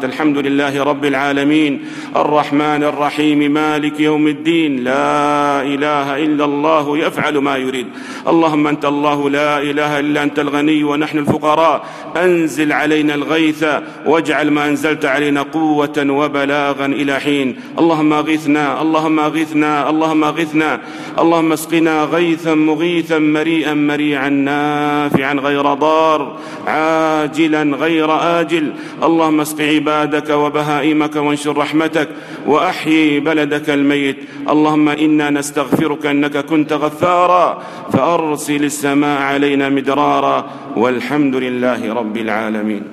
السماوات. الحمد لله رب العالمين الرحمن الرحيم مالك يوم الدين، لا إله إلا الله يفعل ما يريد. اللهم أنت الله لا إله إلا أنت الغني ونحن الفقراء، أنزل علينا الغيث واجعل ما أنزلت علينا قوة وبلاغا إلى حين. اللهم أغثنا اللهم أغثنا اللهم أغثنا، اللهم اسقنا غيثا مغيثا مريئا مريعا نافعا غير ضار عاجلا غير آجل. اللهم اسق عبادك وبهائمك وانشر رحمتك وأحيي بلدك الميت. اللهم إنا نستغفرك أنك كنت غفارا فأرسل السماء علينا مدرارا، والحمد لله رب العالمين.